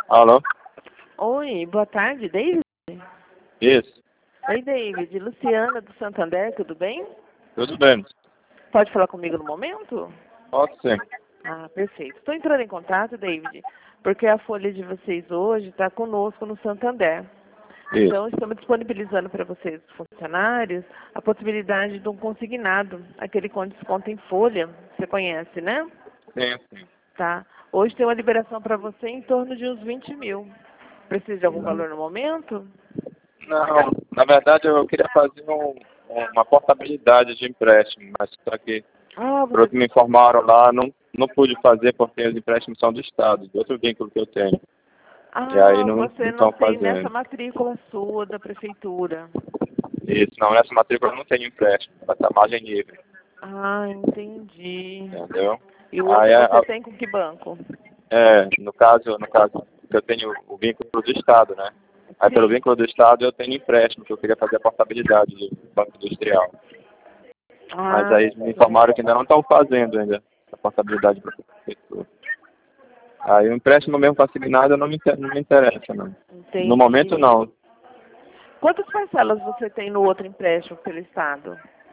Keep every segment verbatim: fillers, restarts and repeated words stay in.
Alô? Oi, boa tarde, David? Isso. Oi, David. Luciana do Santander, tudo bem? Tudo bem. Pode falar comigo no momento? Pode sim. Ah, perfeito. Estou entrando em contato, David, porque a folha de vocês hoje está conosco no Santander. Isso. Então, estamos disponibilizando para vocês, funcionários, a possibilidade de um consignado, aquele com desconto em folha. Você conhece, né? Sim, sim. Tá. Hoje tem uma liberação para você em torno de uns vinte mil. Precisa de algum valor no momento? Não, na verdade eu queria fazer um, uma portabilidade de empréstimo, mas só que, Ah, pelo você... que me informaram lá, não, não pude fazer porque os empréstimos são do Estado, de outro vínculo que eu tenho. E aí ah, não você não estão tem nessa fazendo. matrícula sua da prefeitura. Isso, não, nessa matrícula não tem empréstimo, vai estar margem livre, Ah, entendi. entendeu? E o Aí, outro você a- tem com que banco? é, no caso, no caso, eu tenho o vínculo do Estado, né? Aí pelo Sim. vínculo do Estado eu tenho empréstimo, que eu queria fazer a portabilidade do Banco Industrial. Mas Ah, aí me informaram que ainda não estão fazendo ainda a portabilidade para a prefeitura. Aí o empréstimo mesmo consignado não me, inter- não me interessa, não. entendi. No momento não. Quantas parcelas você tem no outro empréstimo pelo Estado?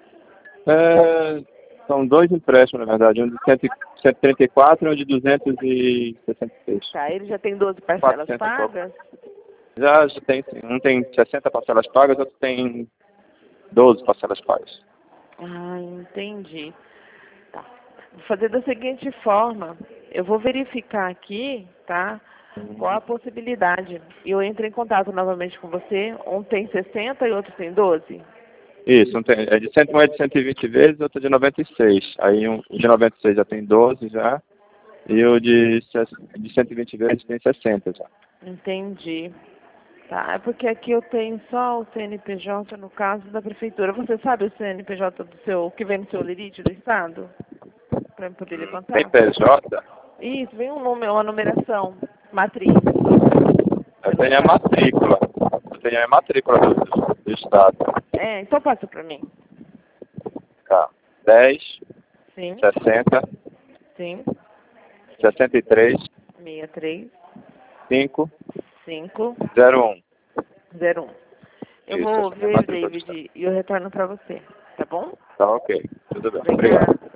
É, são dois empréstimos, na verdade, um de cento e trinta e quatro e um de duzentos e sessenta e seis. Tá, ele já tem doze parcelas quatrocentos e pouco. pagas? Já, já tem, sim. Um tem sessenta parcelas pagas, outro tem doze parcelas pagas. Ah, entendi. Tá. Vou fazer da seguinte forma. Eu vou verificar aqui, tá? Qual a possibilidade. E eu entro em contato novamente com você. Um tem sessenta e outro tem doze? Isso, um tem, é de cento, um é de cento e vinte vezes, outro de noventa e seis. Aí um o de noventa e seis já tem doze já, e o de, ses- de cento e vinte vezes tem sessenta já. Entendi. Tá, é porque aqui eu tenho só o C N P J no caso da prefeitura. Você sabe o C N P J do seu, que vem no seu lerite do Estado? Para eu poder lhe contar? Tem P J? Isso, vem um número, uma numeração, matriz. Eu Você não tenho a sabe? matrícula. Eu tenho a matrícula do, do Estado. É, então passa para mim. Tá. dez, Sim, sessenta, sim, sessenta e três, sessenta e três, cinco, cinco, zero um. zero um. Eu Isso, vou essa é a minha ver, matrícula do Estado. David, e eu retorno para você, tá bom? Tá ok. Tudo bem. Obrigado. Obrigada.